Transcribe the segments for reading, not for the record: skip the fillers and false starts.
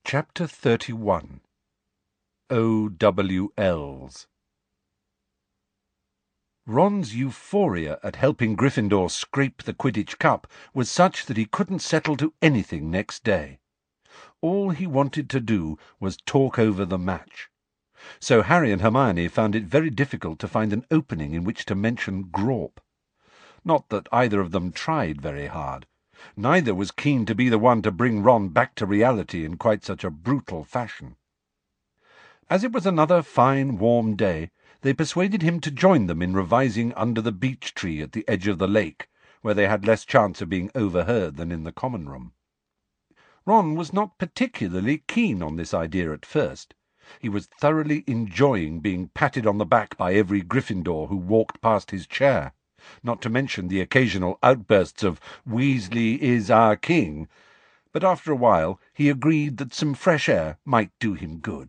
Chapter 31 OWLs. Ron's euphoria at helping Gryffindor scrape the Quidditch Cup was such that he couldn't settle to anything next day. All he wanted to do was talk over the match. So Harry and Hermione found it very difficult to find an opening in which to mention Grawp. Not that either of them tried very hard. Neither was keen to be the one to bring Ron back to reality in quite such a brutal fashion. As it was another fine, warm day, they persuaded him to join them in revising under the beech tree at the edge of the lake, where they had less chance of being overheard than in the common room. Ron was not particularly keen on this idea at first. He was thoroughly enjoying being patted on the back by every Gryffindor who walked past his chair, not to mention the occasional outbursts of "Weasley is our king," but after a while he agreed that some fresh air might do him good.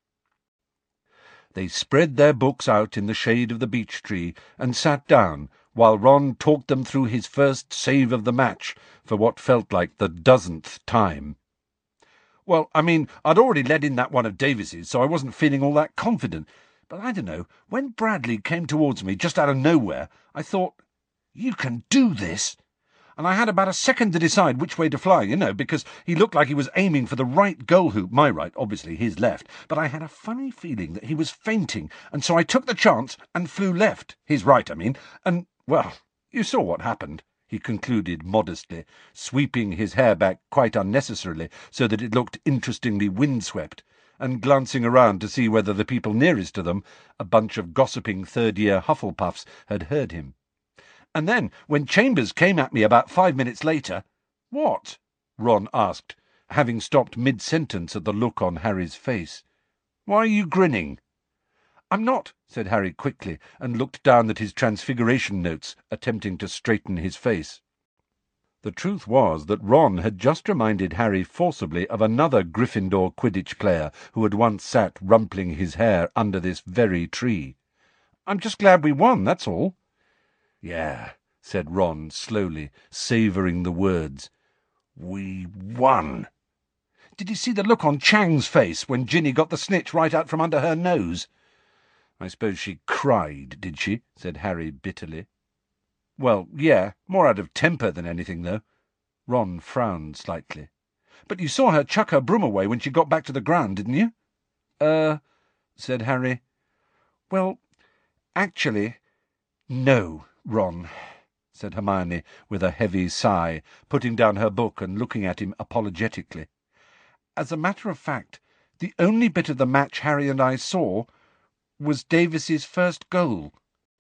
They spread their books out in the shade of the beech tree and sat down while Ron talked them through his first save of the match for what felt like the 1000th time. "Well, I mean, I'd already let in that one of Davis's, so I wasn't feeling all that confident. But I don't know, when Bradley came towards me just out of nowhere, I thought, 'You can do this!' And I had about a second to decide which way to fly, because he looked like he was aiming for the right goal hoop, my right, obviously his left, but I had a funny feeling that he was feinting, and so I took the chance and flew left, his right, I mean, and, well, you saw what happened," he concluded modestly, sweeping his hair back quite unnecessarily so that it looked interestingly windswept, and glancing around to see whether the people nearest to them, a bunch of gossiping third-year Hufflepuffs, had heard him. "And then, when Chambers came at me about 5 minutes later—" "What?" Ron asked, having stopped mid-sentence at the look on Harry's face. "Why are you grinning?" "I'm not," said Harry quickly, and looked down at his Transfiguration notes, attempting to straighten his face. The truth was that Ron had just reminded Harry forcibly of another Gryffindor Quidditch player who had once sat rumpling his hair under this very tree. "I'm just glad we won, that's all." "Yeah," said Ron slowly, savouring the words. "We won." "Did you see the look on Chang's face when Ginny got the snitch right out from under her nose?" "I suppose she cried, did she?" said Harry bitterly. "Well, yeah, more out of temper than anything, though." Ron frowned slightly. "But you saw her chuck her broom away when she got back to the ground, didn't you?" Said Harry. "Well, actually, no, Ron," said Hermione with a heavy sigh, putting down her book and looking at him apologetically. "As a matter of fact, the only bit of the match Harry and I saw was Davis's first goal."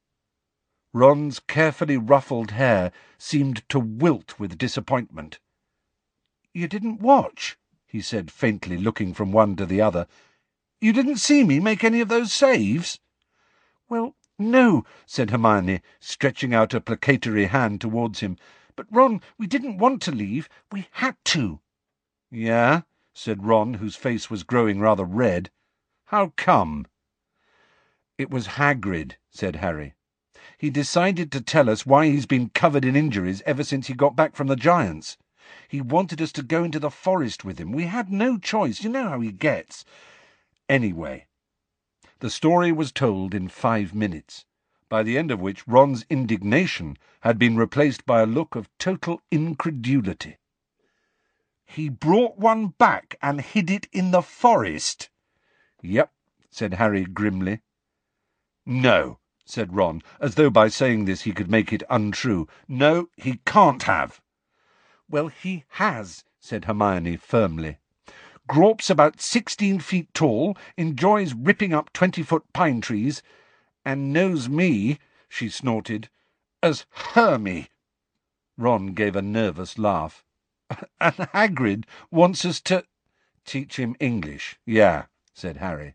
Ron's carefully ruffled hair seemed to wilt with disappointment. "You didn't watch?" he said faintly, looking from one to the other. "You didn't see me make any of those saves?" "Well, no," said Hermione, stretching out a placatory hand towards him. "But, Ron, we didn't want to leave. We had to." "Yeah?" said Ron, whose face was growing rather red. "How come?" "It was Hagrid," said Harry. "He decided to tell us why he's been covered in injuries ever since he got back from the Giants. He wanted us to go into the forest with him. We had no choice. You know how he gets. Anyway." The story was told in 5 minutes, by the end of which Ron's indignation had been replaced by a look of total incredulity. "He brought one back and hid it in the forest?" "Yep," said Harry grimly. "No," said Ron, as though by saying this he could make it untrue. "No, he can't have." "Well, he has," said Hermione firmly. "Grawp's about 16 feet tall, enjoys ripping up 20-foot pine trees, and knows me," she snorted, "as Hermy." Ron gave a nervous laugh. "And Hagrid wants us to—" "Teach him English, yeah," said Harry.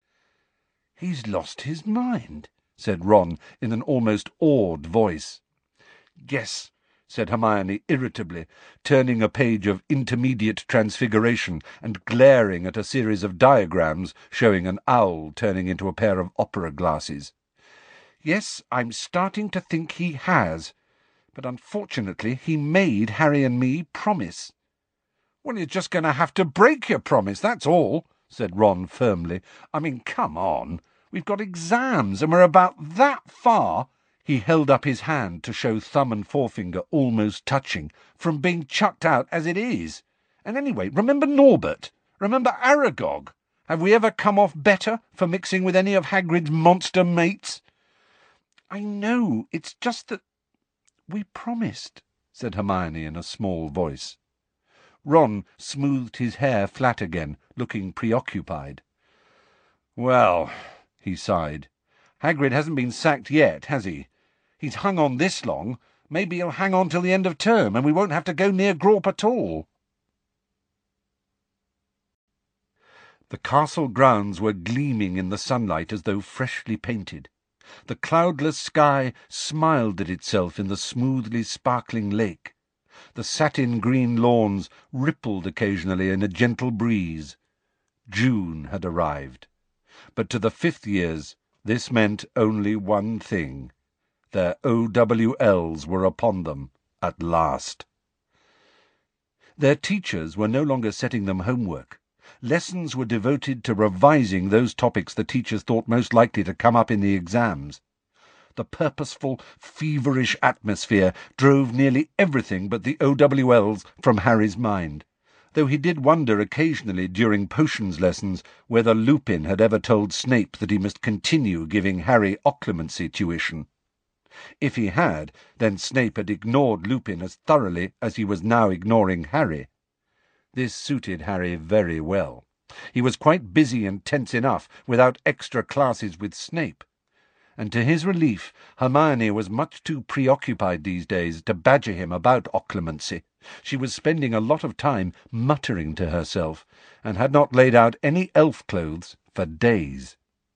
"He's lost his mind," said Ron in an almost awed voice. "Yes," said Hermione irritably, turning a page of Intermediate Transfiguration and glaring at a series of diagrams showing an owl turning into a pair of opera glasses. "Yes, I'm starting to think he has. But unfortunately he made Harry and me promise." Well, you're just going to have to break your promise, that's all, said Ron firmly. I mean, come on. We've got exams, and we're about that far. He held up his hand to show thumb and forefinger almost touching, from being chucked out as it is. And anyway, remember Norbert? Remember Aragog? Have we ever come off better for mixing with any of Hagrid's monster mates? I know, it's just that we promised, said Hermione in a small voice. Ron smoothed his hair flat again, looking preoccupied. Well, he sighed, Hagrid hasn't been sacked yet, has he? He's hung on this long. Maybe he'll hang on till the end of term, and we won't have to go near Grawp at all. The castle grounds were gleaming in the sunlight as though freshly painted. The cloudless sky smiled at itself in the smoothly sparkling lake. The satin-green lawns rippled occasionally in a gentle breeze. June had arrived. But to the fifth years this meant only one thing. Their OWLs were upon them at last. Their teachers were no longer setting them homework. Lessons were devoted to revising those topics the teachers thought most likely to come up in the exams. The purposeful, feverish atmosphere drove nearly everything but the OWLs from Harry's mind, though he did wonder occasionally during potions lessons whether Lupin had ever told Snape that he must continue giving Harry occlumency tuition. If he had, then Snape had ignored Lupin as thoroughly as he was now ignoring Harry. This suited Harry very well. He was quite busy and tense enough without extra classes with Snape. And to his relief, Hermione was much too preoccupied these days to badger him about occlumency. She was spending a lot of time muttering to herself, and had not laid out any elf clothes for days.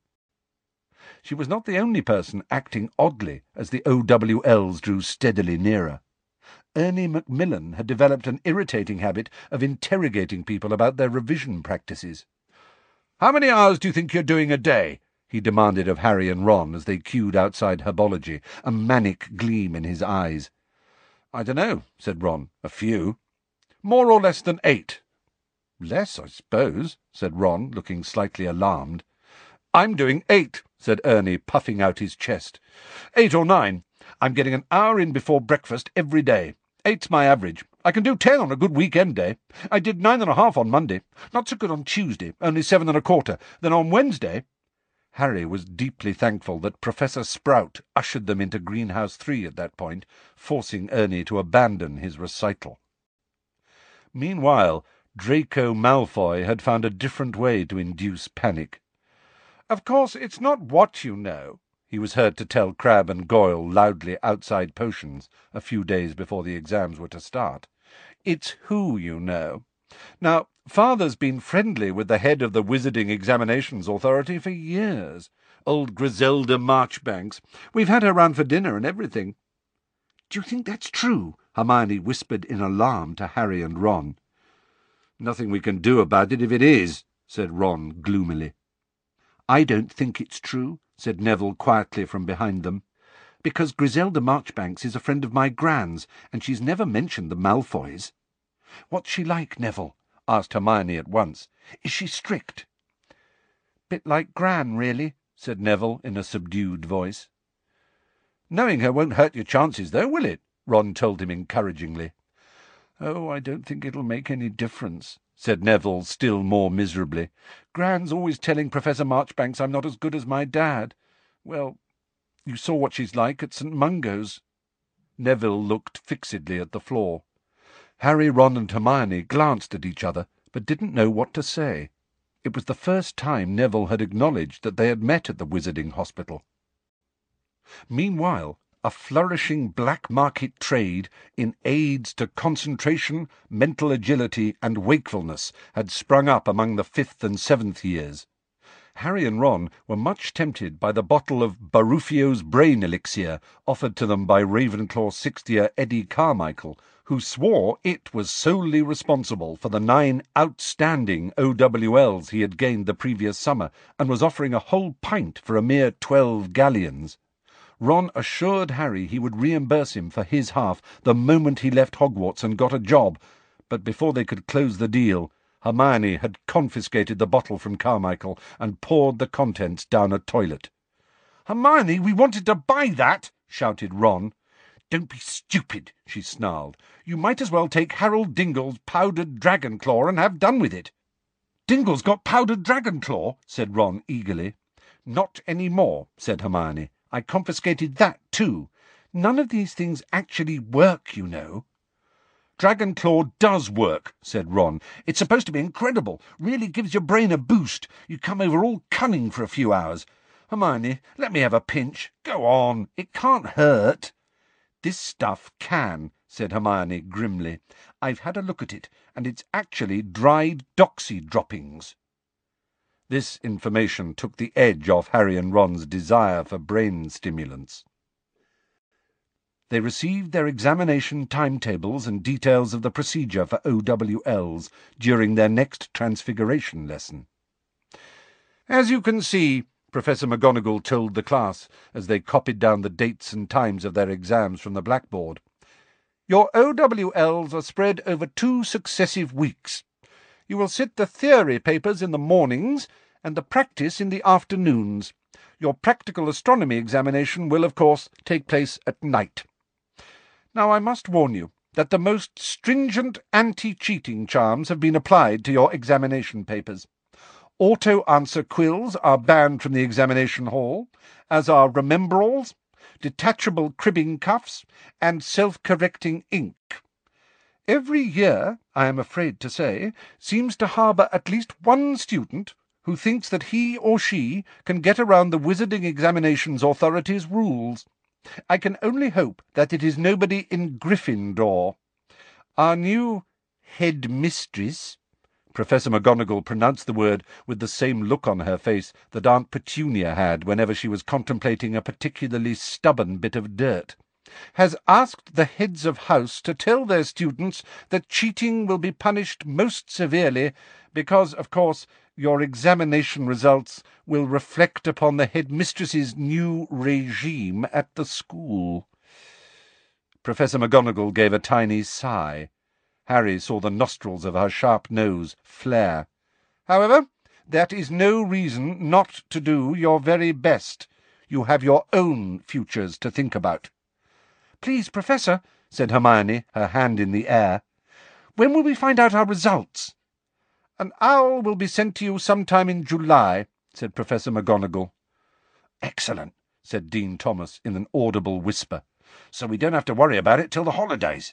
She was not the only person acting oddly as the OWLs drew steadily nearer. Ernie Macmillan had developed an irritating habit of interrogating people about their revision practices. "How many hours do you think you're doing a day?" he demanded of Harry and Ron as they queued outside herbology, a manic gleam in his eyes. "I dunno," said Ron. "A few." "More or less than 8?" "Less, I suppose," said Ron, looking slightly alarmed. "I'm doing 8, said Ernie, puffing out his chest. 8 or 9. I'm getting an hour in before breakfast every day. 8's my average. I can do 10 on a good weekend day. I did 9.5 on Monday. Not so good on Tuesday, only 7.25. Then on Wednesday— Harry was deeply thankful that Professor Sprout ushered them into Greenhouse 3 at that point, forcing Ernie to abandon his recital. Meanwhile, Draco Malfoy had found a different way to induce panic. "Of course, it's not what you know," he was heard to tell Crabbe and Goyle loudly outside Potions a few days before the exams were to start. "It's who you know. Now, Father's been friendly with the head of the Wizarding Examinations Authority for years, old Griselda Marchbanks. We've had her round for dinner and everything." "Do you think that's true?" Hermione whispered in alarm to Harry and Ron. "Nothing we can do about it if it is," said Ron gloomily. "I don't think it's true," said Neville quietly from behind them, "because Griselda Marchbanks is a friend of my Gran's, and she's never mentioned the Malfoys." "What's she like, Neville?" asked Hermione at once. "Is she strict?" "Bit like Gran, really," said Neville in a subdued voice. "Knowing her won't hurt your chances, though, will it?" Ron told him encouragingly. "Oh, I don't think it'll make any difference," said Neville still more miserably. "Gran's always telling Professor Marchbanks I'm not as good as my dad. Well, you saw what she's like at St. Mungo's." Neville looked fixedly at the floor. Harry, Ron and Hermione glanced at each other, but didn't know what to say. It was the first time Neville had acknowledged that they had met at the Wizarding Hospital. Meanwhile, a flourishing black market trade in aids to concentration, mental agility, and wakefulness had sprung up among the 5th and 7th years. Harry and Ron were much tempted by the bottle of Baruffio's brain elixir offered to them by Ravenclaw's 6th-year Eddie Carmichael, who swore it was solely responsible for the 9 outstanding OWLs he had gained the previous summer, and was offering a whole pint for a mere 12 galleons. Ron assured Harry he would reimburse him for his half the moment he left Hogwarts and got a job, But before they could close the deal, Hermione had confiscated the bottle from Carmichael and poured the contents down a toilet. "Hermione, we wanted to buy that!" shouted Ron. "Don't be stupid," she snarled. "You might as well take Harold Dingle's powdered dragon claw and have done with it." "Dingle's got powdered dragon claw," said Ron eagerly. "Not any more," said Hermione. "I confiscated that too. None of these things actually work, you know." "Dragon claw does work," said Ron. "It's supposed to be incredible. Really gives your brain a boost. You come over all cunning for a few hours. Hermione, let me have a pinch. Go on. It can't hurt." "This stuff can," said Hermione grimly. "I've had a look at it, and it's actually dried doxy droppings." This information took the edge off Harry and Ron's desire for brain stimulants. They received their examination timetables and details of the procedure for OWLs during their next Transfiguration lesson. "As you can see," Professor McGonagall told the class as they copied down the dates and times of their exams from the blackboard, "your OWLs are spread over 2 successive weeks. You will sit the theory papers in the mornings and the practice in the afternoons. Your practical astronomy examination will, of course, take place at night. Now I must warn you that the most stringent anti-cheating charms have been applied to your examination papers. Auto-answer quills are banned from the examination hall, as are remembrals, detachable cribbing cuffs, and self-correcting ink. Every year, I am afraid to say, seems to harbour at least one student who thinks that he or she can get around the Wizarding Examinations Authority's rules. I can only hope that it is nobody in Gryffindor. Our new headmistress," Professor McGonagall pronounced the word with the same look on her face that Aunt Petunia had whenever she was contemplating a particularly stubborn bit of dirt, "has asked the heads of house to tell their students that cheating will be punished most severely because, of course, your examination results will reflect upon the headmistress's new regime at the school." Professor McGonagall gave a tiny sigh. Harry saw the nostrils of her sharp nose flare. "However, that is no reason not to do your very best. You have your own futures to think about." "Please, Professor," said Hermione, her hand in the air, "when will we find out our results?" "An owl will be sent to you sometime in July," said Professor McGonagall. "Excellent," said Dean Thomas in an audible whisper. "So we don't have to worry about it till the holidays."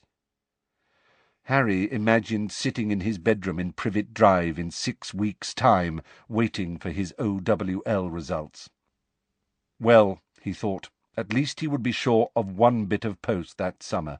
Harry imagined sitting in his bedroom in Privet Drive in 6 weeks' time, waiting for his OWL results. Well, he thought, at least he would be sure of one bit of post that summer.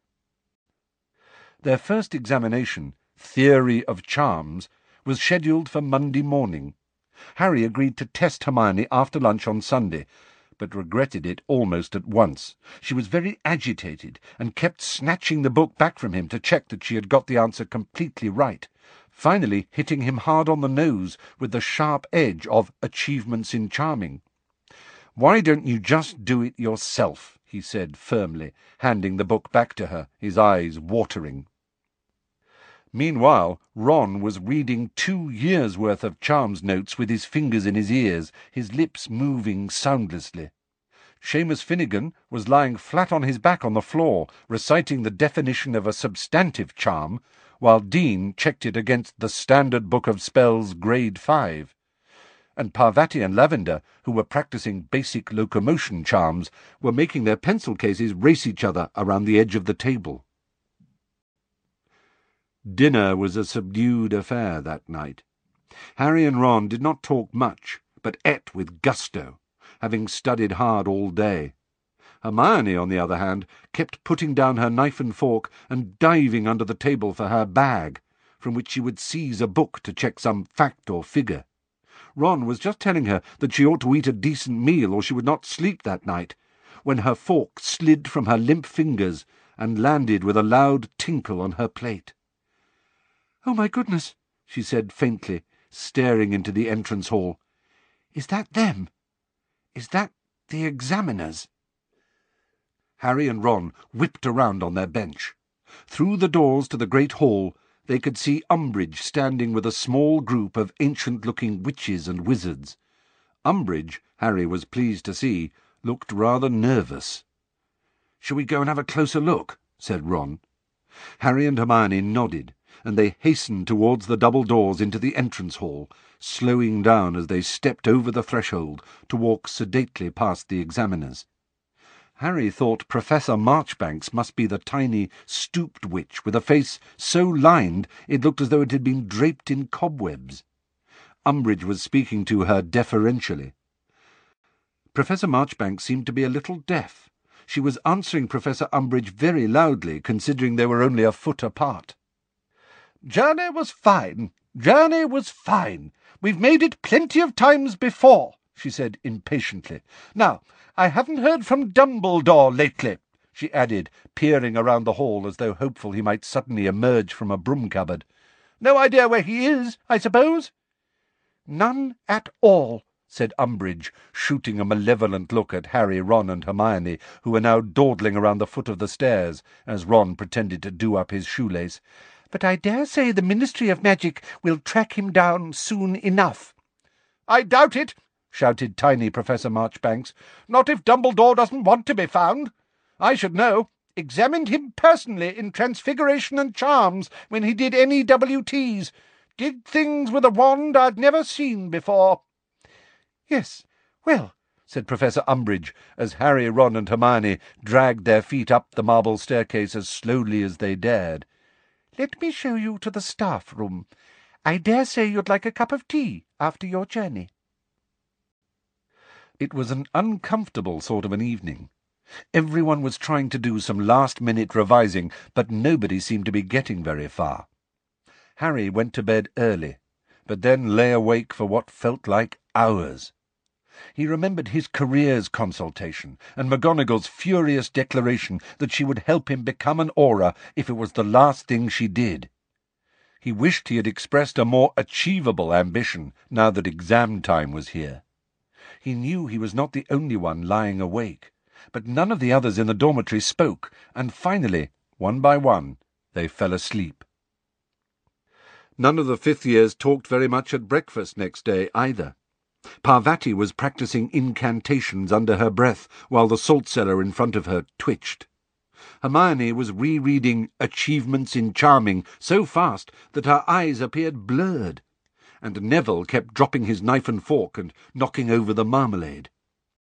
Their first examination, Theory of Charms, was scheduled for Monday morning. Harry agreed to test Hermione after lunch on Sunday, but regretted it almost at once. She was very agitated, and kept snatching the book back from him to check that she had got the answer completely right, finally hitting him hard on the nose with the sharp edge of Achievements in Charming. "Why don't you just do it yourself?" he said firmly, handing the book back to her, his eyes watering. Meanwhile, Ron was reading 2 years' worth of charms notes with his fingers in his ears, his lips moving soundlessly. Seamus Finnegan was lying flat on his back on the floor, reciting the definition of a substantive charm, while Dean checked it against the Standard Book of Spells Grade 5. And Parvati and Lavender, who were practicing basic locomotion charms, were making their pencil cases race each other around the edge of the table. Dinner was a subdued affair that night. Harry and Ron did not talk much, but ate with gusto, having studied hard all day. Hermione, on the other hand, kept putting down her knife and fork and diving under the table for her bag, from which she would seize a book to check some fact or figure. Ron was just telling her that she ought to eat a decent meal or she would not sleep that night, when her fork slid from her limp fingers and landed with a loud tinkle on her plate. "Oh, my goodness," she said faintly, staring into the entrance hall. "Is that them? Is that the examiners?" Harry and Ron whipped around on their bench. Through the doors to the great hall, they could see Umbridge standing with a small group of ancient-looking witches and wizards. Umbridge, Harry was pleased to see, looked rather nervous. "Shall we go and have a closer look?" said Ron. Harry and Hermione nodded, and they hastened towards the double doors into the entrance hall, slowing down as they stepped over the threshold to walk sedately past the examiners. Harry thought Professor Marchbanks must be the tiny, stooped witch with a face so lined it looked as though it had been draped in cobwebs. Umbridge was speaking to her deferentially. Professor Marchbanks seemed to be a little deaf. She was answering Professor Umbridge very loudly, considering they were only a foot apart. "Journey was fine. Journey was fine. We've made it plenty of times before," she said impatiently. "Now, I haven't heard from Dumbledore lately," she added, peering around the hall as though hopeful he might suddenly emerge from a broom cupboard. "No idea where he is, I suppose?" "None at all," said Umbridge, shooting a malevolent look at Harry, Ron, and Hermione, who were now dawdling around the foot of the stairs, as Ron pretended to do up his shoelace. "But I dare say the Ministry of Magic will track him down soon enough." "I doubt it," shouted tiny Professor Marchbanks. "Not if Dumbledore doesn't want to be found. I should know. Examined him personally in Transfiguration and Charms when he did NEWTs. Did things with a wand I'd never seen before." "Yes, well," said Professor Umbridge, as Harry, Ron, and Hermione dragged their feet up the marble staircase as slowly as they dared. "Let me show you to the staff room. I dare say you'd like a cup of tea after your journey." It was an uncomfortable sort of an evening. Everyone was trying to do some last-minute revising, but nobody seemed to be getting very far. Harry went to bed early, but then lay awake for what felt like hours. He remembered his careers consultation and McGonagall's furious declaration that she would help him become an Auror if it was the last thing she did. He wished he had expressed a more achievable ambition now that exam time was here. He knew he was not the only one lying awake, but none of the others in the dormitory spoke, and finally, one by one, they fell asleep. None of the fifth years talked very much at breakfast next day either. Parvati was practising incantations under her breath while the salt cellar in front of her twitched. Hermione was rereading Achievements in Charming so fast that her eyes appeared blurred, and Neville kept dropping his knife and fork and knocking over the marmalade.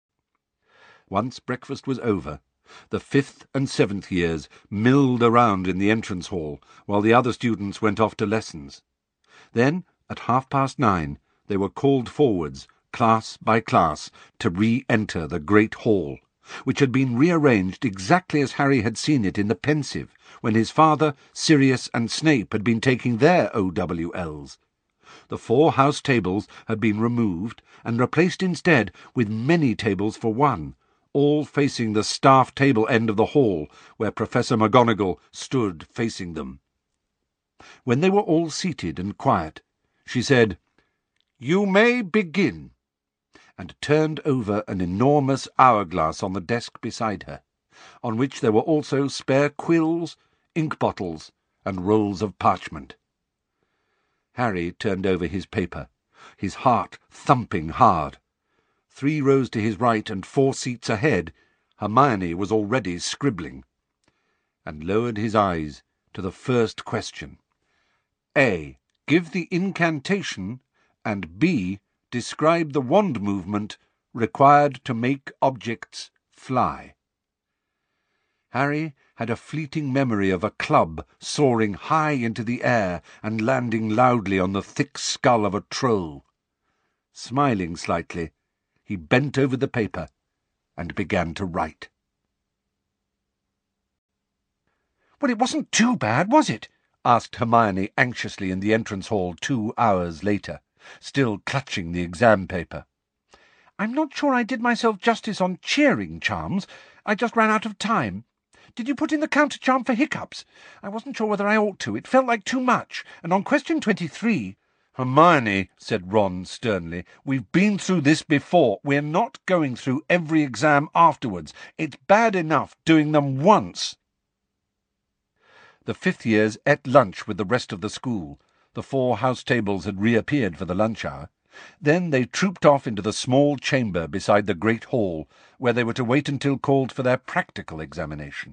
Once breakfast was over, the fifth and seventh years milled around in the entrance hall while the other students went off to lessons. Then, at 9:30, they were called forwards, class by class, to re-enter the great hall, which had been rearranged exactly as Harry had seen it in the Pensieve, when his father, Sirius, and Snape had been taking their OWLs. The 4 house tables had been removed and replaced instead with many tables for one, all facing the staff table end of the hall, where Professor McGonagall stood facing them. When they were all seated and quiet, she said, "You may begin," and turned over an enormous hourglass on the desk beside her, on which there were also spare quills, ink bottles, and rolls of parchment. Harry turned over his paper, his heart thumping hard. 3 rows to his right and 4 seats ahead, Hermione was already scribbling, and lowered his eyes to the first question. A. Give the incantation, and B. Describe the wand movement required to make objects fly. Harry had a fleeting memory of a club soaring high into the air and landing loudly on the thick skull of a troll. Smiling slightly, he bent over the paper and began to write. "Well, it wasn't too bad, was it?" asked Hermione anxiously in the entrance hall 2 hours later, still clutching the exam paper. "I'm not sure I did myself justice on cheering charms. I just ran out of time. Did you put in the counter-charm for hiccups? I wasn't sure whether I ought to. It felt like too much. And on question 23... "Hermione," said Ron sternly, "we've been through this before. We're not going through every exam afterwards. It's bad enough doing them once." The fifth years ate lunch with the rest of the school. The 4 house tables had reappeared for the lunch hour. Then they trooped off into the small chamber beside the great hall, where they were to wait until called for their practical examination.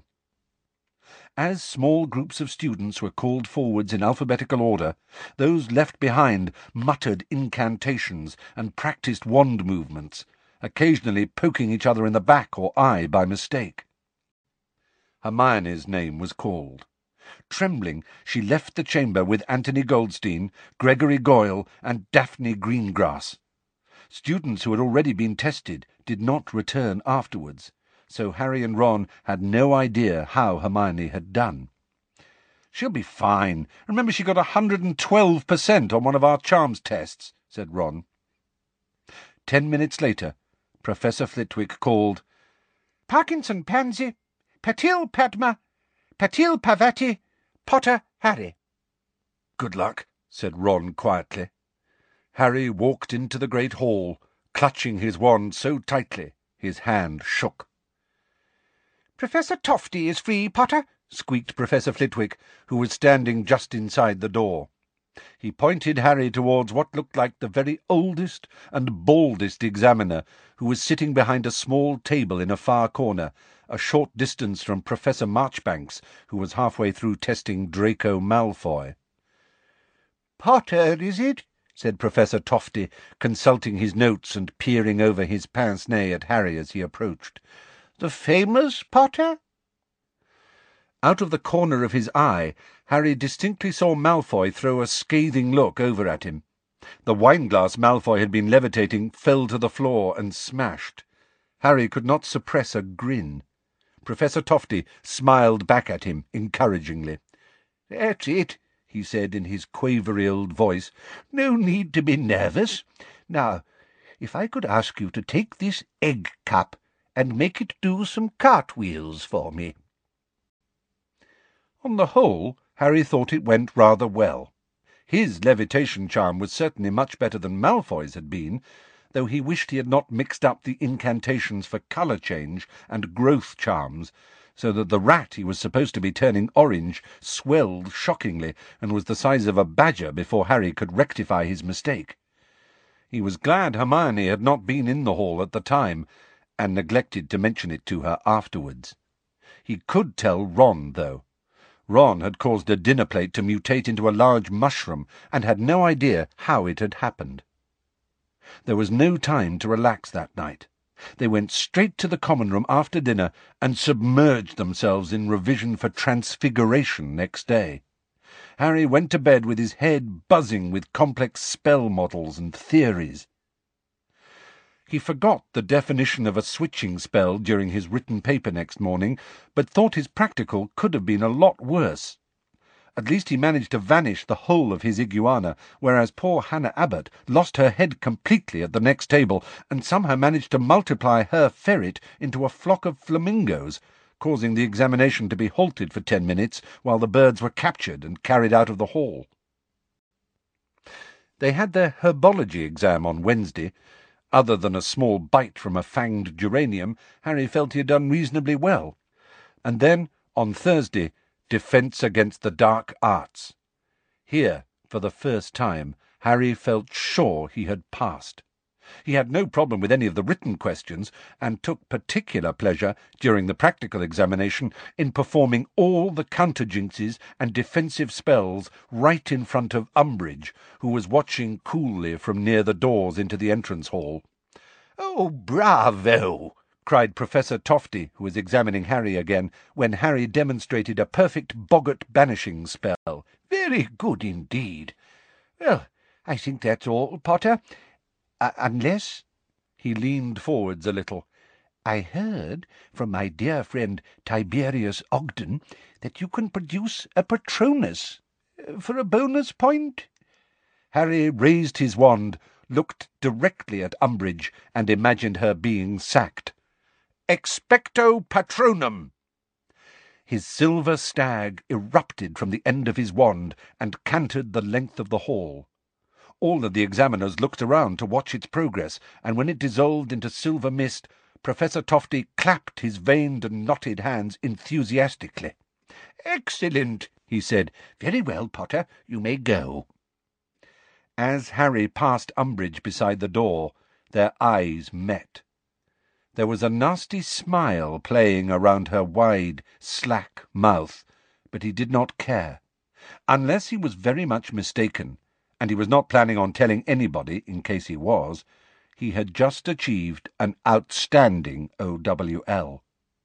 As small groups of students were called forwards in alphabetical order, those left behind muttered incantations and practised wand movements, occasionally poking each other in the back or eye by mistake. Hermione's name was called. Trembling, she left the chamber with Anthony Goldstein, Gregory Goyle, and Daphne Greengrass. Students who had already been tested did not return afterwards, so Harry and Ron had no idea how Hermione had done. "She'll be fine. Remember, she got 112% on one of our charms tests," said Ron. 10 minutes later, Professor Flitwick called, "Parkinson Pansy, Patil Padma, Patil Pavati, Potter Harry." "Good luck," said Ron quietly. Harry walked into the great hall, clutching his wand so tightly his hand shook. "Professor Tofty is free, Potter," squeaked Professor Flitwick, who was standing just inside the door. He pointed Harry towards what looked like the very oldest and baldest examiner, who was sitting behind a small table in a far corner, a short distance from Professor Marchbanks, who was halfway through testing Draco Malfoy. "Potter, is it?" said Professor Tofty, consulting his notes and peering over his pince-nez at Harry as he approached. "The famous Potter?" Out of the corner of his eye, Harry distinctly saw Malfoy throw a scathing look over at him. The wine-glass Malfoy had been levitating fell to the floor and smashed. Harry could not suppress a grin. Professor Tofty smiled back at him encouragingly. "That's it," he said in his quavery old voice. "No need to be nervous. Now, if I could ask you to take this egg cup and make it do some cartwheels for me." On the whole, Harry thought it went rather well. His levitation charm was certainly much better than Malfoy's had been, though he wished he had not mixed up the incantations for colour change and growth charms, so that the rat he was supposed to be turning orange swelled shockingly and was the size of a badger before Harry could rectify his mistake. He was glad Hermione had not been in the hall at the time, and neglected to mention it to her afterwards. He could tell Ron, though. Ron had caused a dinner plate to mutate into a large mushroom, and had no idea how it had happened. There was no time to relax that night. They went straight to the common room after dinner and submerged themselves in revision for Transfiguration next day. Harry went to bed with his head buzzing with complex spell models and theories. He forgot the definition of a switching spell during his written paper next morning, but thought his practical could have been a lot worse. At least he managed to vanish the whole of his iguana, whereas poor Hannah Abbott lost her head completely at the next table, and somehow managed to multiply her ferret into a flock of flamingos, causing the examination to be halted for 10 minutes while the birds were captured and carried out of the hall. They had their herbology exam on Wednesday. Other than a small bite from a fanged geranium, Harry felt he had done reasonably well. And then, on Thursday, Defence Against the Dark Arts. Here, for the first time, Harry felt sure he had passed. He had no problem with any of the written questions, and took particular pleasure, during the practical examination, in performing all the counter-jinxes and defensive spells right in front of Umbridge, who was watching coolly from near the doors into the entrance hall. "Oh, bravo!" cried Professor Tofty, who was examining Harry again, when Harry demonstrated a perfect boggart banishing spell. "Very good indeed. Well, I think that's all, Potter. Unless—" He leaned forwards a little. "I heard from my dear friend Tiberius Ogden that you can produce a Patronus for a bonus point." Harry raised his wand, looked directly at Umbridge, and imagined her being sacked. "Expecto Patronum!" His silver stag erupted from the end of his wand and cantered the length of the hall. All of the examiners looked around to watch its progress, and when it dissolved into silver mist, Professor Tofty clapped his veined and knotted hands enthusiastically. "Excellent! He said, "Very well, Potter, you may go." As Harry passed Umbridge beside the door, their eyes met. There was a nasty smile playing around her wide, slack mouth, but he did not care. Unless he was very much mistaken, and he was not planning on telling anybody in case he was, he had just achieved an outstanding OWL.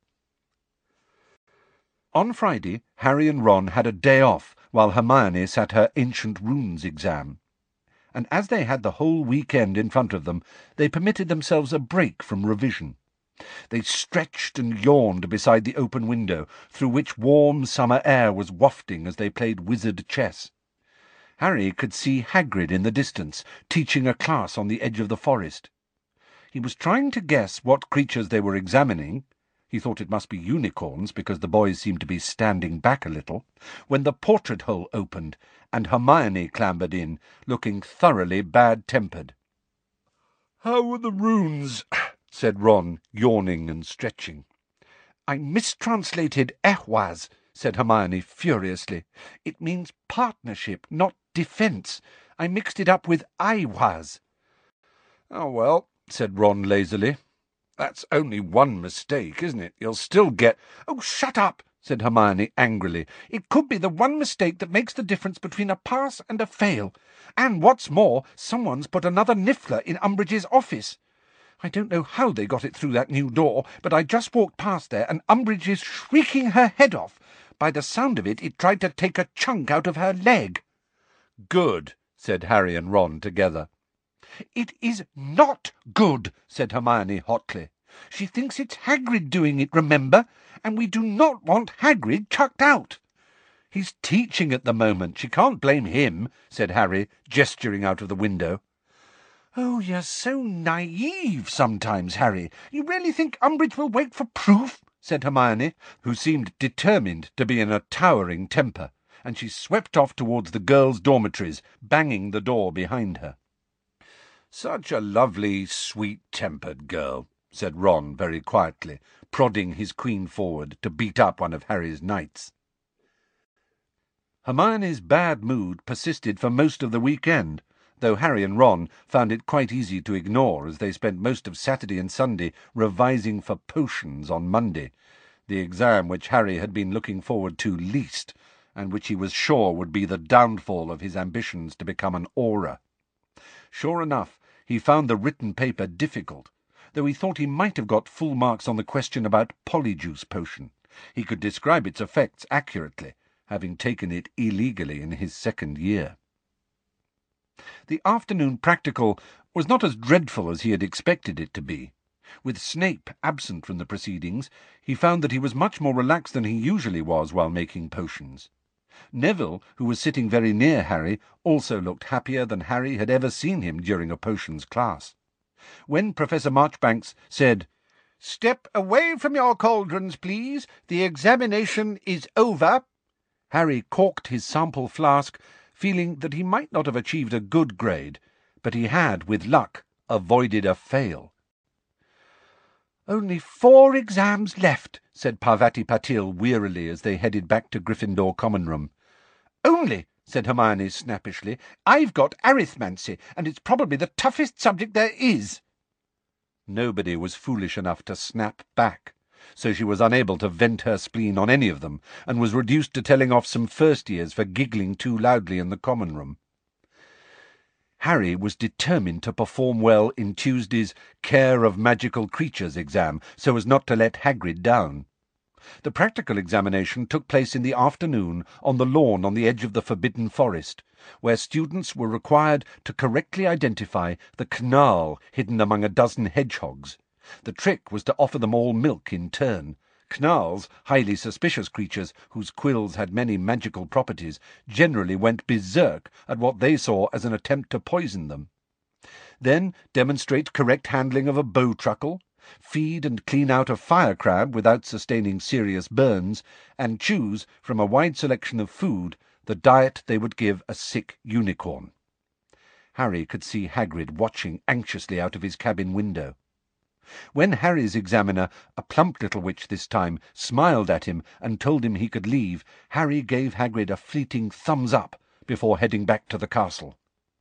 On Friday, Harry and Ron had a day off while Hermione sat her Ancient Runes exam, and as they had the whole weekend in front of them, they permitted themselves a break from revision. They stretched and yawned beside the open window, through which warm summer air was wafting as they played wizard chess. Harry could see Hagrid in the distance, teaching a class on the edge of the forest. He was trying to guess what creatures they were examining. He thought it must be unicorns, because the boys seemed to be standing back a little, when the portrait hole opened, and Hermione clambered in, looking thoroughly bad-tempered. "How are the runes?" said Ron, yawning and stretching. "I mistranslated ehwaz," said Hermione furiously. "It means partnership, not defence. I mixed it up with Iwaz." "Oh, well," said Ron lazily. "That's only one mistake, isn't it? You'll still get—" "Oh, shut up," said Hermione angrily. "It could be the one mistake that makes the difference between a pass and a fail. And what's more, someone's put another Niffler in Umbridge's office. I don't know how they got it through that new door, but I just walked past there, and Umbridge is shrieking her head off. By the sound of it, it tried to take a chunk out of her leg." "Good," said Harry and Ron together. "It is not good," said Hermione hotly. "She thinks it's Hagrid doing it, remember? And we do not want Hagrid chucked out." "He's teaching at the moment. She can't blame him," said Harry, gesturing out of the window. "Oh, you're so naive sometimes, Harry. You really think Umbridge will wait for proof?" said Hermione, who seemed determined to be in a towering temper, and she swept off towards the girls' dormitories, banging the door behind her. "Such a lovely, sweet-tempered girl," said Ron very quietly, prodding his queen forward to beat up one of Harry's knights. Hermione's bad mood persisted for most of the weekend, though Harry and Ron found it quite easy to ignore, as they spent most of Saturday and Sunday revising for potions on Monday, the exam which Harry had been looking forward to least, and which he was sure would be the downfall of his ambitions to become an Auror. Sure enough, he found the written paper difficult, though he thought he might have got full marks on the question about Polyjuice Potion. He could describe its effects accurately, having taken it illegally in his second year. The afternoon practical was not as dreadful as he had expected it to be. With Snape absent from the proceedings, he found that he was much more relaxed than he usually was while making potions. Neville, who was sitting very near Harry, also looked happier than Harry had ever seen him during a potions class. When Professor Marchbanks said, "Step away from your cauldrons, please. The examination is over," Harry corked his sample flask, feeling that he might not have achieved a good grade, but he had, with luck, avoided a fail. "Only 4 exams left," said Parvati Patil wearily as they headed back to Gryffindor Common Room. "Only," said Hermione snappishly. "I've got arithmancy, and it's probably the toughest subject there is." Nobody was foolish enough to snap back, so she was unable to vent her spleen on any of them, and was reduced to telling off some first-years for giggling too loudly in the common room. Harry was determined to perform well in Tuesday's Care of Magical Creatures exam, so as not to let Hagrid down. The practical examination took place in the afternoon on the lawn on the edge of the Forbidden Forest, where students were required to correctly identify the knarl hidden among a dozen hedgehogs. The trick was to offer them all milk in turn. Knarls, highly suspicious creatures whose quills had many magical properties, generally went berserk at what they saw as an attempt to poison them. Then demonstrate correct handling of a bowtruckle, feed and clean out a fire crab without sustaining serious burns, and choose, from a wide selection of food, the diet they would give a sick unicorn. Harry could see Hagrid watching anxiously out of his cabin window. When Harry's examiner, a plump little witch this time, smiled at him and told him he could leave, Harry gave Hagrid a fleeting thumbs up before heading back to the castle.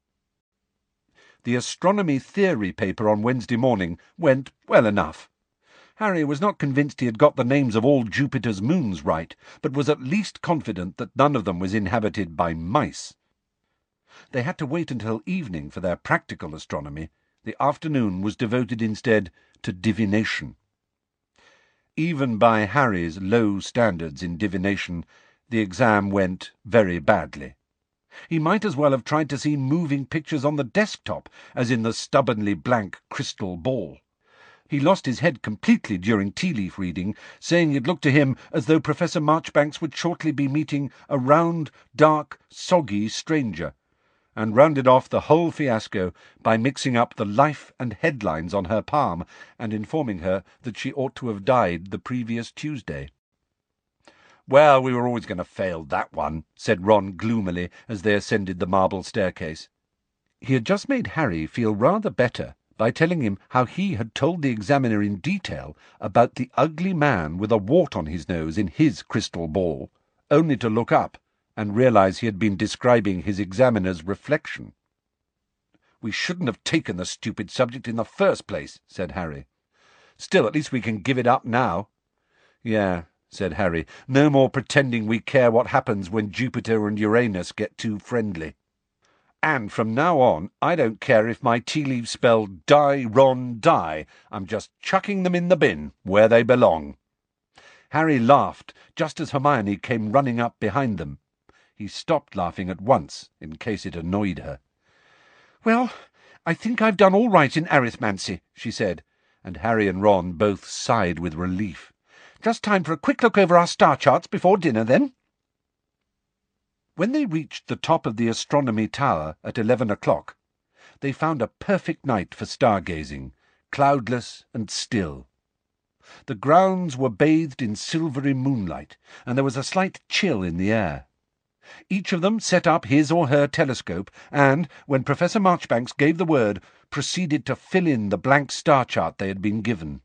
The astronomy theory paper on Wednesday morning went well enough. Harry was not convinced he had got the names of all Jupiter's moons right, but was at least confident that none of them was inhabited by mice. They had to wait until evening for their practical astronomy. The afternoon was devoted instead to divination. Even by Harry's low standards in divination, the exam went very badly. He might as well have tried to see moving pictures on the desktop as in the stubbornly blank crystal ball. He lost his head completely during tea-leaf reading, saying it looked to him as though Professor Marchbanks would shortly be meeting a round, dark, soggy stranger, and rounded off the whole fiasco by mixing up the life and headlines on her palm and informing her that she ought to have died the previous Tuesday. "Well, we were always going to fail that one," said Ron gloomily as they ascended the marble staircase. He had just made Harry feel rather better by telling him how he had told the examiner in detail about the ugly man with a wart on his nose in his crystal ball, only to look up and realize he had been describing his examiner's reflection. "We shouldn't have taken the stupid subject in the first place," said Harry. "Still, at least we can give it up now." "Yeah," said Harry, "no more pretending we care what happens when Jupiter and Uranus get too friendly. And from now on, I don't care if my tea leaves spell die, Ron, die. I'm just chucking them in the bin, where they belong." Harry laughed just as Hermione came running up behind them. He stopped laughing at once, in case it annoyed her. "Well, I think I've done all right in arithmancy," she said, and Harry and Ron both sighed with relief. "Just time for a quick look over our star charts before dinner, then." When they reached the top of the astronomy tower at 11 o'clock, they found a perfect night for stargazing, cloudless and still. The grounds were bathed in silvery moonlight, and there was a slight chill in the air. Each of them set up his or her telescope and, when Professor Marchbanks gave the word, proceeded to fill in the blank star chart they had been given.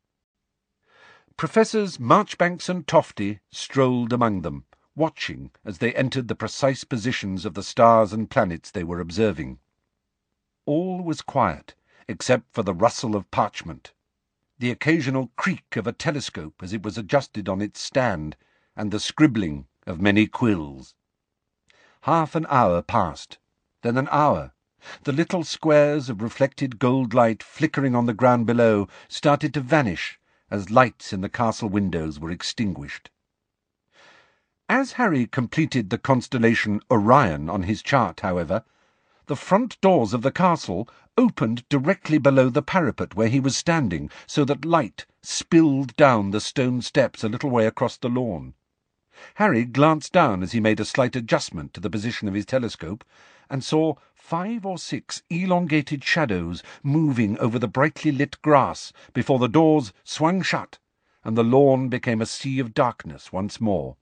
Professors Marchbanks and Tofty strolled among them, watching as they entered the precise positions of the stars and planets they were observing. All was quiet, except for the rustle of parchment, the occasional creak of a telescope as it was adjusted on its stand, and the scribbling of many quills. Half an hour passed, then an hour. The little squares of reflected gold light flickering on the ground below started to vanish as lights in the castle windows were extinguished. As Harry completed the constellation Orion on his chart, however, the front doors of the castle opened directly below the parapet where he was standing, so that light spilled down the stone steps a little way across the lawn. Harry glanced down as he made a slight adjustment to the position of his telescope, and saw 5 or 6 elongated shadows moving over the brightly lit grass before the doors swung shut, and the lawn became a sea of darkness once more.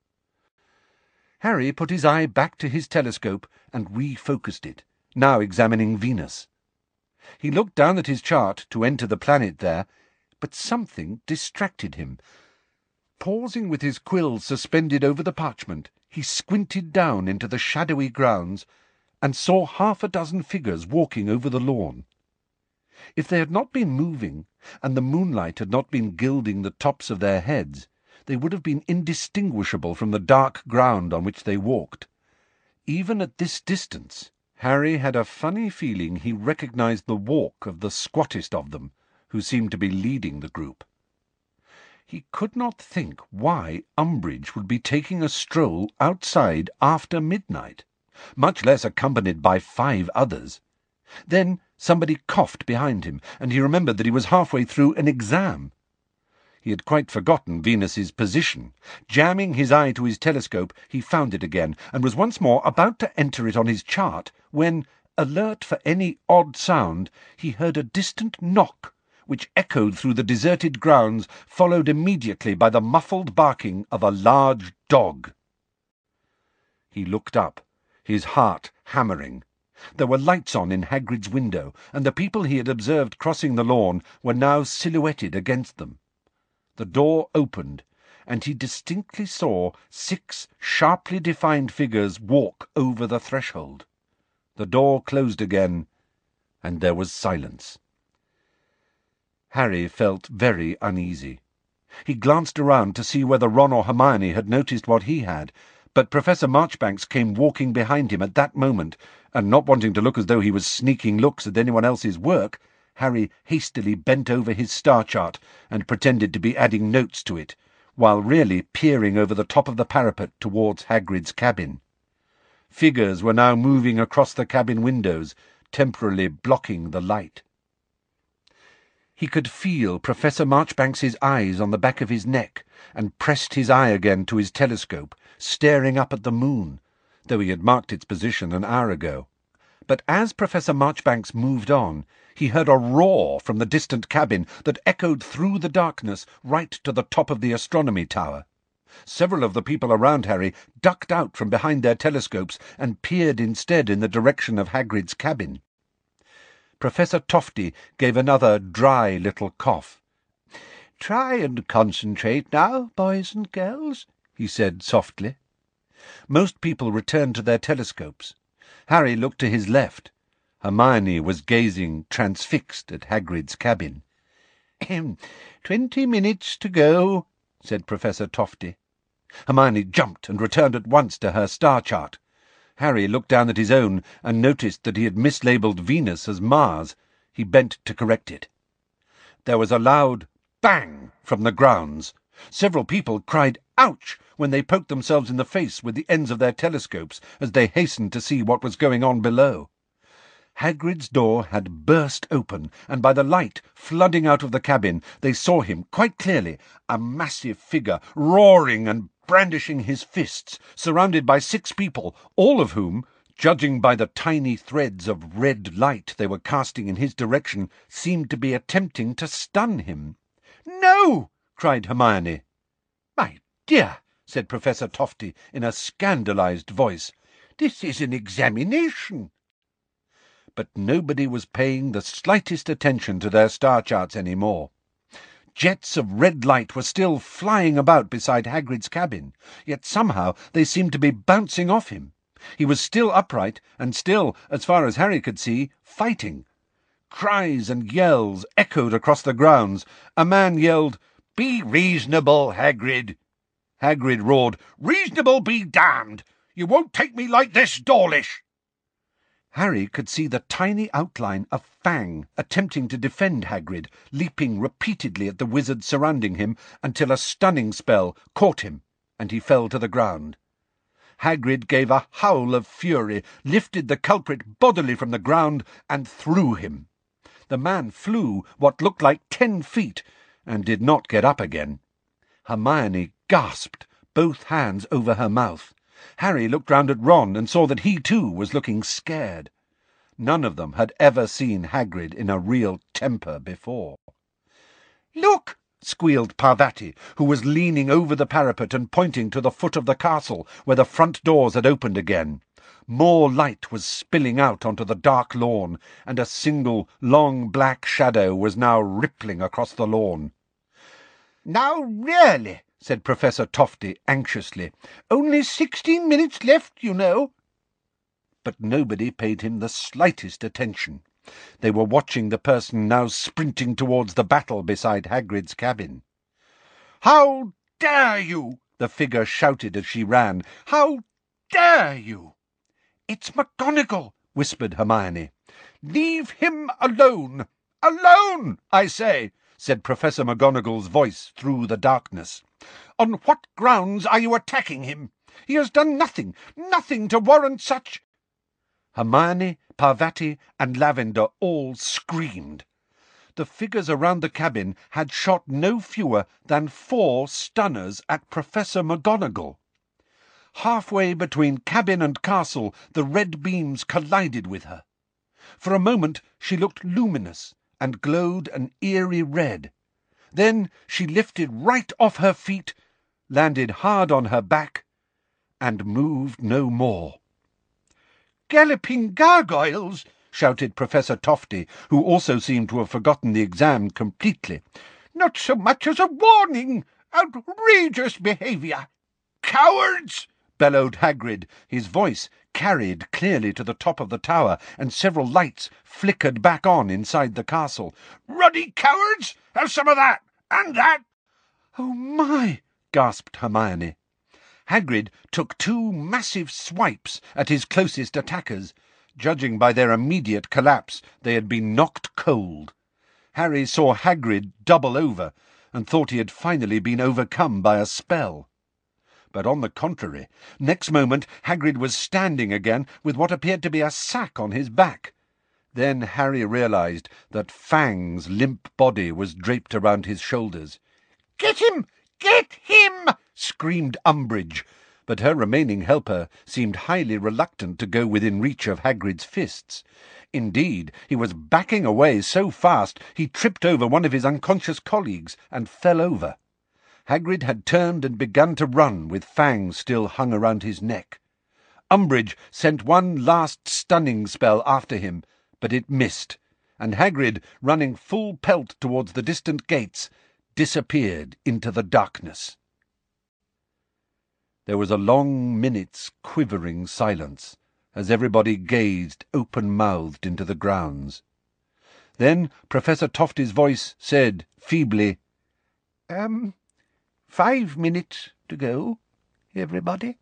Harry put his eye back to his telescope and refocused it, now examining Venus. He looked down at his chart to enter the planet there, but something distracted him. Pausing with his quill suspended over the parchment, he squinted down into the shadowy grounds and saw 6 figures walking over the lawn. If they had not been moving, and the moonlight had not been gilding the tops of their heads, they would have been indistinguishable from the dark ground on which they walked. Even at this distance, Harry had a funny feeling he recognized the walk of the squattest of them, who seemed to be leading the group. He could not think why Umbridge would be taking a stroll outside after midnight, much less accompanied by 5 others. Then somebody coughed behind him, and he remembered that he was halfway through an exam. He had quite forgotten Venus's position. Jamming his eye to his telescope, he found it again, and was once more about to enter it on his chart, when, alert for any odd sound, he heard a distant knock, which echoed through the deserted grounds, followed immediately by the muffled barking of a large dog. He looked up, his heart hammering. There were lights on in Hagrid's window, and the people he had observed crossing the lawn were now silhouetted against them. The door opened, and he distinctly saw 6 sharply defined figures walk over the threshold. The door closed again, and there was silence. Harry felt very uneasy. He glanced around to see whether Ron or Hermione had noticed what he had, but Professor Marchbanks came walking behind him at that moment, and not wanting to look as though he was sneaking looks at anyone else's work, Harry hastily bent over his star chart and pretended to be adding notes to it, while really peering over the top of the parapet towards Hagrid's cabin. Figures were now moving across the cabin windows, temporarily blocking the light. He could feel Professor Marchbanks's eyes on the back of his neck, and pressed his eye again to his telescope, staring up at the moon, though he had marked its position an hour ago. But as Professor Marchbanks moved on, he heard a roar from the distant cabin that echoed through the darkness right to the top of the astronomy tower. Several of the people around Harry ducked out from behind their telescopes and peered instead in the direction of Hagrid's cabin. Professor Tofty gave another dry little cough. "Try and concentrate now, boys and girls," he said softly. Most people returned to their telescopes. Harry looked to his left. Hermione was gazing transfixed at Hagrid's cabin. 20 minutes to go," said Professor Tofty. Hermione jumped and returned at once to her star chart. Harry looked down at his own and noticed that he had mislabelled Venus as Mars. He bent to correct it. There was a loud bang from the grounds. Several people cried "Ouch!" when they poked themselves in the face with the ends of their telescopes as they hastened to see what was going on below. Hagrid's door had burst open, and by the light flooding out of the cabin they saw him quite clearly, a massive figure, roaring and brandishing his fists, surrounded by 6 people, all of whom, judging by the tiny threads of red light they were casting in his direction, seemed to be attempting to stun him. "No!" cried Hermione. "My dear," said Professor Tofty in a scandalized voice, "this is an examination." But nobody was paying the slightest attention to their star charts any more. Jets of red light were still flying about beside Hagrid's cabin, yet somehow they seemed to be bouncing off him. He was still upright, and still, as far as Harry could see, fighting. Cries and yells echoed across the grounds. A man yelled, "Be reasonable, Hagrid!" Hagrid roared, "Reasonable be damned! You won't take me like this, Dawlish!" Harry could see the tiny outline of Fang attempting to defend Hagrid, leaping repeatedly at the wizards surrounding him until a stunning spell caught him, and he fell to the ground. Hagrid gave a howl of fury, lifted the culprit bodily from the ground, and threw him. The man flew what looked like 10 feet, and did not get up again. Hermione gasped, both hands over her mouth. Harry looked round at Ron and saw that he too was looking scared. None of them had ever seen Hagrid in a real temper before. "Look!" squealed Parvati, who was leaning over the parapet and pointing to the foot of the castle, where the front doors had opened again. More light was spilling out onto the dark lawn, and a single long black shadow was now rippling across the lawn. "Now really," said Professor Tofty anxiously. "Only 16 minutes left, you know." But nobody paid him the slightest attention. They were watching the person now sprinting towards the battle beside Hagrid's cabin. "How dare you!" the figure shouted as she ran. "How dare you!" "It's McGonagall," whispered Hermione. "Leave him alone! Alone, I say!" said Professor McGonagall's voice through the darkness. "On what grounds are you attacking him? He has done nothing to warrant such—" Hermione, Parvati, and Lavender all screamed. The figures around the cabin had shot no fewer than 4 stunners at Professor McGonagall. Halfway between cabin and castle, the red beams collided with her. For a moment she looked luminous and glowed an eerie red. Then she lifted right off her feet, landed hard on her back, and moved no more. galloping gargoyles!" shouted Professor Tofty, who also seemed to have forgotten the exam completely. "Not so much as a warning! Outrageous behaviour!" "Cowards!" bellowed Hagrid, his voice carried clearly to the top of the tower, and several lights flickered back on inside the castle. "Ruddy cowards! Have some of that! And that!" "Oh my!" gasped Hermione. Hagrid took 2 massive swipes at his closest attackers. Judging by their immediate collapse, they had been knocked cold. Harry saw Hagrid double over, and thought he had finally been overcome by a spell. But on the contrary, next moment Hagrid was standing again with what appeared to be a sack on his back. Then Harry realised that Fang's limp body was draped around his shoulders. "Get him! Get him!" screamed Umbridge, but her remaining helper seemed highly reluctant to go within reach of Hagrid's fists. Indeed, he was backing away so fast he tripped over one of his unconscious colleagues and fell over. Hagrid had turned and begun to run, with Fang still hung around his neck. Umbridge sent one last stunning spell after him, but it missed, and Hagrid, running full pelt towards the distant gates, disappeared into the darkness. There was a long minute's quivering silence, as everybody gazed open-mouthed into the grounds. Then Professor Tofty's voice said feebly, 5 minutes to go, everybody."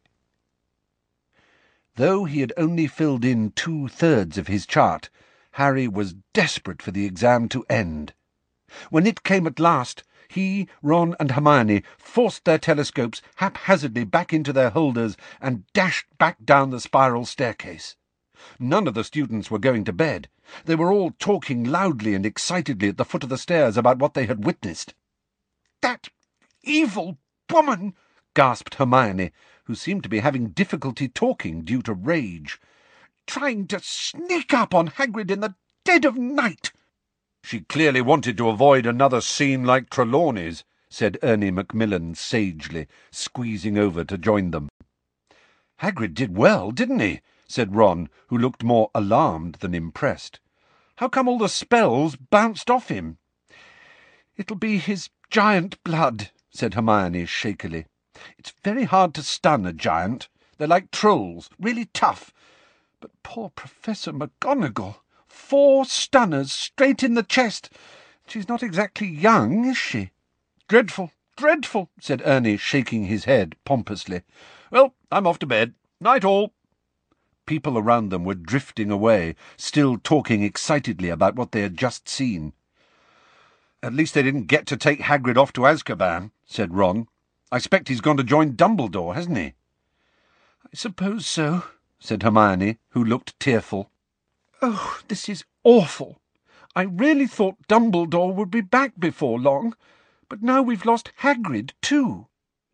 Though he had only filled in 2/3 of his chart, Harry was desperate for the exam to end. When it came at last, he, Ron and Hermione forced their telescopes haphazardly back into their holders and dashed back down the spiral staircase. None of the students were going to bed. They were all talking loudly and excitedly at the foot of the stairs about what they had witnessed. "That evil woman!" gasped Hermione, who seemed to be having difficulty talking due to rage. "Trying to sneak up on Hagrid in the dead of night!" "She clearly wanted to avoid another scene like Trelawney's," said Ernie Macmillan sagely, squeezing over to join them. "Hagrid did well, didn't he?" said Ron, who looked more alarmed than impressed. "How come all the spells bounced off him?" "It'll be his giant blood," said Hermione shakily. "It's very hard to stun a giant. They're like trolls, really tough. But poor Professor McGonagall, 4 stunners straight in the chest. She's not exactly young, is she?" "Dreadful, dreadful," said Ernie, shaking his head pompously. "Well, I'm off to bed. Night all." People around them were drifting away, still talking excitedly about what they had just seen. "At least they didn't get to take Hagrid off to Azkaban," said Ron. "I expect he's gone to join Dumbledore, hasn't he?" "I suppose so," said Hermione, who looked tearful. "Oh, this is awful. I really thought Dumbledore would be back before long, but now we've lost Hagrid too."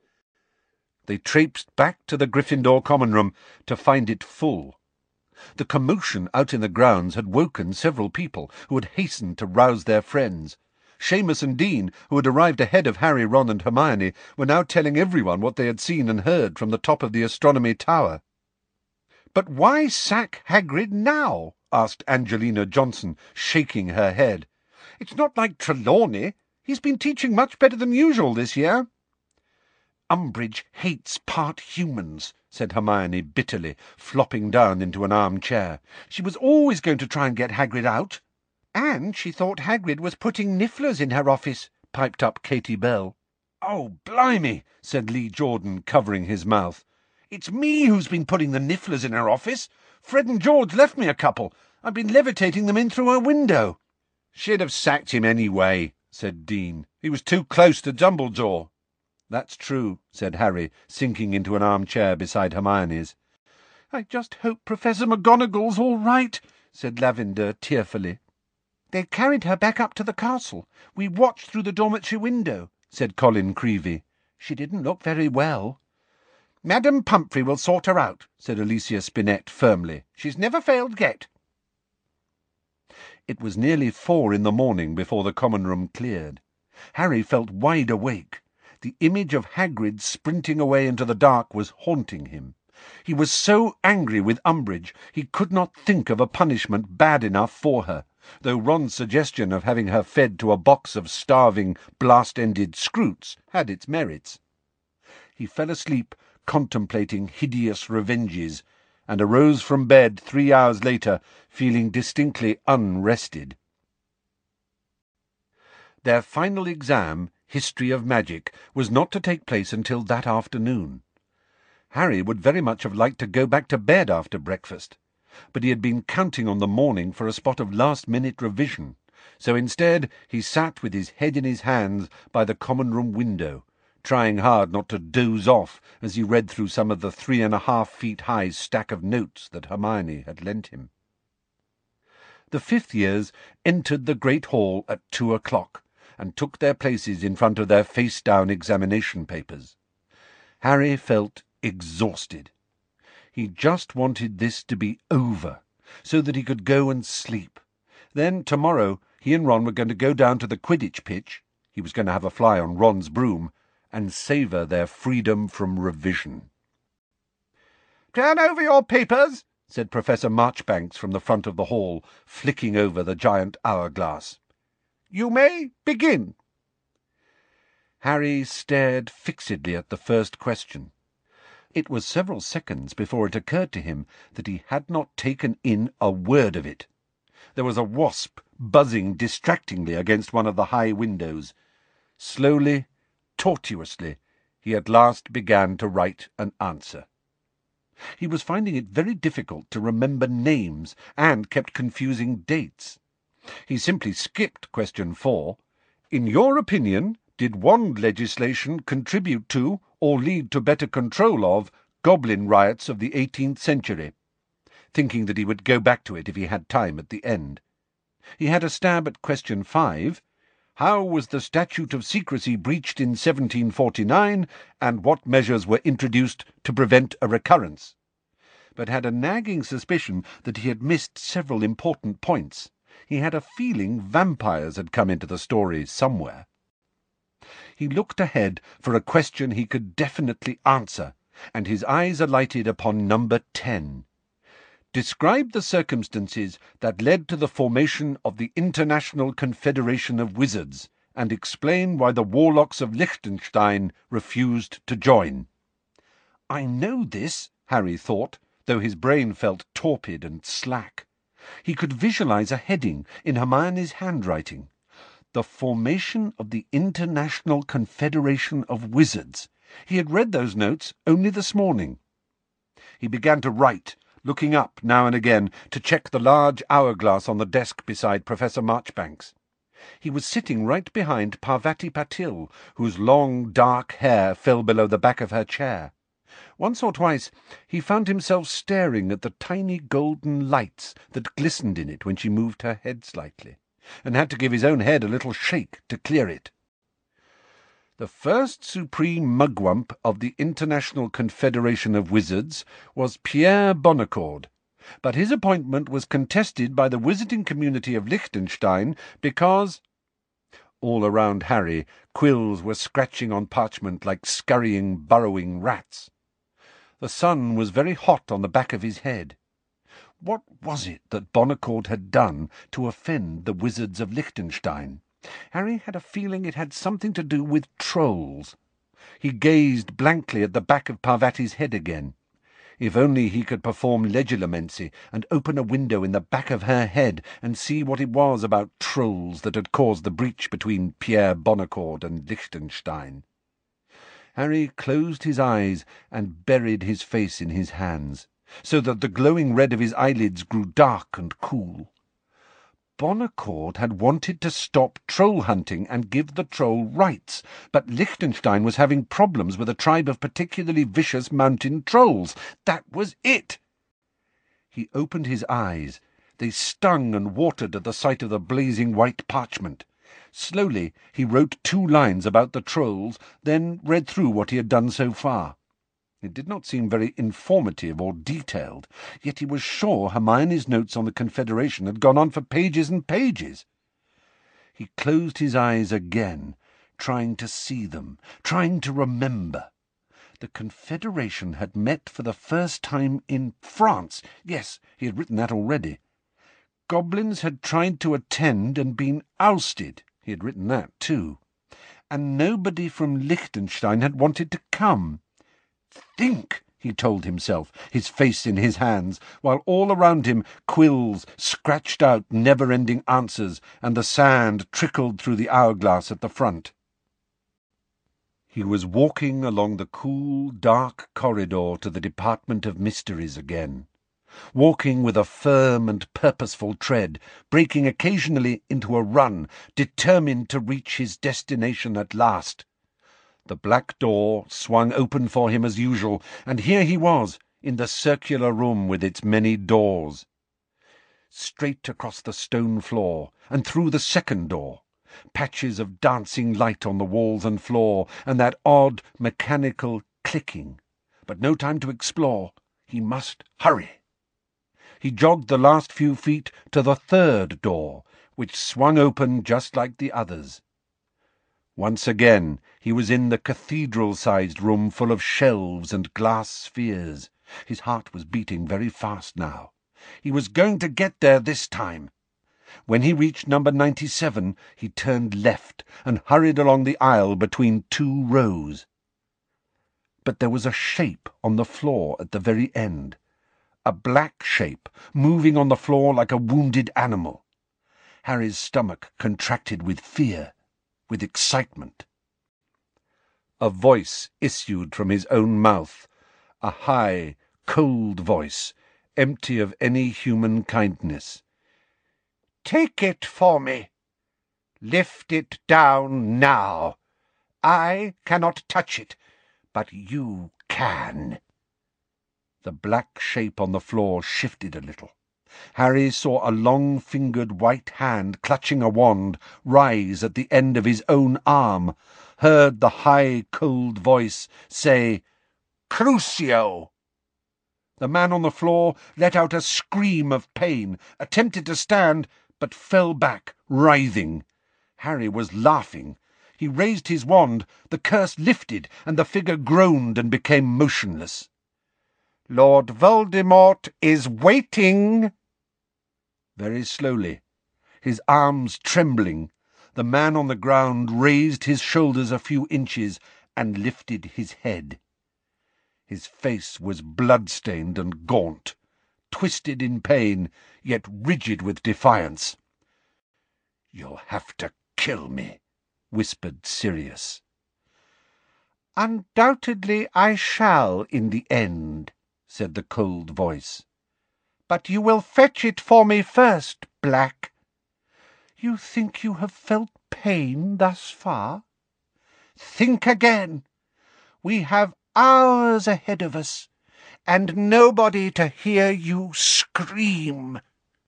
They traipsed back to the Gryffindor common room to find it full. The commotion out in the grounds had woken several people who had hastened to rouse their friends. Seamus and Dean, who had arrived ahead of Harry, Ron and Hermione, were now telling everyone what they had seen and heard from the top of the astronomy tower. "But why sack Hagrid now?" asked Angelina Johnson, shaking her head. "It's not like Trelawney. He's been teaching much better than usual this year." "Umbridge hates part humans," said Hermione bitterly, flopping down into an armchair. "She was always going to try and get Hagrid out." "And she thought Hagrid was putting nifflers in her office," piped up Katie Bell. "Oh, blimey," said Lee Jordan, covering his mouth. "It's me who's been putting the nifflers in her office. Fred and George left me a couple. I've been levitating them in through her window." "She'd have sacked him anyway," said Dean. "He was too close to Dumbledore." "That's true," said Harry, sinking into an armchair beside Hermione's. "I just hope Professor McGonagall's all right," said Lavender tearfully. "They carried her back up to the castle. We watched through the dormitory window," said Colin Creevey. "She didn't look very well." "Madam Pumphrey will sort her out," said Alicia Spinett firmly. "She's never failed yet." It was nearly 4 in the morning before the common room cleared. Harry felt wide awake. The image of Hagrid sprinting away into the dark was haunting him. He was so angry with Umbridge he could not think of a punishment bad enough for her, though Ron's suggestion of having her fed to a box of starving, blast-ended scroots had its merits. He fell asleep contemplating hideous revenges, and arose from bed 3 hours later feeling distinctly unrested. Their final exam, History of Magic, was not to take place until that afternoon. Harry would very much have liked to go back to bed after breakfast, but he had been counting on the morning for a spot of last-minute revision, so instead he sat with his head in his hands by the common-room window, trying hard not to doze off as he read through some of the 3.5-feet-high stack of notes that Hermione had lent him. The fifth years entered the great hall at 2 o'clock, and took their places in front of their face-down examination papers. Harry felt exhausted. He just wanted this to be over, so that he could go and sleep. Then, tomorrow, he and Ron were going to go down to the Quidditch pitch, he was going to have a fly on Ron's broom, and savour their freedom from revision. "Turn over your papers," said Professor Marchbanks from the front of the hall, flicking over the giant hourglass. "You may begin." Harry stared fixedly at the first question. It was several seconds before it occurred to him that he had not taken in a word of it. There was a wasp buzzing distractingly against one of the high windows. Slowly, tortuously, he at last began to write an answer. He was finding it very difficult to remember names, and kept confusing dates. He simply skipped question 4. "In your opinion, did wand legislation contribute to, or lead to better control of, goblin riots of the 18th century?" thinking that he would go back to it if he had time at the end. He had a stab at question 5. How was the Statute of Secrecy breached in 1749, and what measures were introduced to prevent a recurrence? But had a nagging suspicion that he had missed several important points. He had a feeling vampires had come into the story somewhere. He looked ahead for a question he could definitely answer, and his eyes alighted upon number 10. Describe the circumstances that led to the formation of the International Confederation of Wizards, and explain why the Warlocks of Liechtenstein refused to join. I know this, Harry thought, though his brain felt torpid and slack. He could visualize a heading in Hermione's handwriting. The formation of the International Confederation of Wizards. He had read those notes only this morning. He began to write, looking up now and again to check the large hourglass on the desk beside Professor Marchbanks. He was sitting right behind Parvati Patil, whose long dark hair fell below the back of her chair. Once or twice he found himself staring at the tiny golden lights that glistened in it when she moved her head slightly, and had to give his own head a little shake to clear it. The first supreme mugwump of the International Confederation of Wizards was Pierre Bonacord, but his appointment was contested by the wizarding community of Liechtenstein because— All around Harry, quills were scratching on parchment like scurrying, burrowing rats. The sun was very hot on the back of his head. What was it that Bonacord had done to offend the wizards of Liechtenstein? Harry had a feeling it had something to do with trolls. He gazed blankly at the back of Parvati's head again. If only he could perform legerdemaincy and open a window in the back of her head and see what it was about trolls that had caused the breach between Pierre Bonacord and Liechtenstein. Harry closed his eyes and buried his face in his hands, so that the glowing red of his eyelids grew dark and cool. Bonacord had wanted to stop troll hunting and give the troll rights, but Liechtenstein was having problems with a tribe of particularly vicious mountain trolls. That was it! He opened his eyes. They stung and watered at the sight of the blazing white parchment. Slowly he wrote 2 lines about the trolls, then read through what he had done so far. It did not seem very informative or detailed, yet he was sure Hermione's notes on the Confederation had gone on for pages and pages. He closed his eyes again, trying to see them, trying to remember. The Confederation had met for the first time in France. Yes, he had written that already. Goblins had tried to attend and been ousted. He had written that too. And nobody from Liechtenstein had wanted to come. Think, he told himself, his face in his hands, while all around him quills scratched out never-ending answers, and the sand trickled through the hourglass at the front. He was walking along the cool, dark corridor to the Department of Mysteries again, walking with a firm and purposeful tread, breaking occasionally into a run, determined to reach his destination at last. The black door swung open for him as usual, and here he was, in the circular room with its many doors. Straight across the stone floor, and through the second door, patches of dancing light on the walls and floor, and that odd mechanical clicking. But no time to explore. He must hurry. He jogged the last few feet to the third door, which swung open just like the others. Once again he was in the cathedral-sized room full of shelves and glass spheres. His heart was beating very fast now. He was going to get there this time. When he reached number 97, he turned left and hurried along the aisle between two rows. But there was a shape on the floor at the very end, a black shape moving on the floor like a wounded animal. Harry's stomach contracted with fear, with excitement. A voice issued from his own mouth, a high, cold voice, empty of any human kindness. "Take it for me. Lift it down now. I cannot touch it, but you can." The black shape on the floor shifted a little. Harry saw a long-fingered white hand clutching a wand rise at the end of his own arm, heard the high, cold voice say, "Crucio!" The man on the floor let out a scream of pain, attempted to stand, but fell back, writhing. Harry was laughing. He raised his wand, the curse lifted, and the figure groaned and became motionless. "Lord Voldemort is waiting." Very slowly, his arms trembling, the man on the ground raised his shoulders a few inches and lifted his head. His face was blood-stained and gaunt, twisted in pain, yet rigid with defiance. "You'll have to kill me," whispered Sirius. "Undoubtedly I shall in the end," said the cold voice. "But you will fetch it for me first, Black. You think you have felt pain thus far? Think again. We have hours ahead of us, and nobody to hear you scream."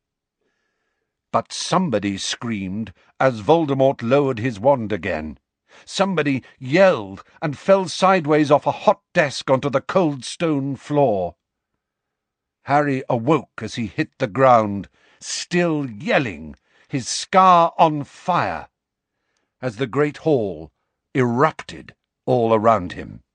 But somebody screamed as Voldemort lowered his wand again. Somebody yelled and fell sideways off a hot desk onto the cold stone floor. Harry awoke as he hit the ground, still yelling, his scar on fire, as the great hall erupted all around him.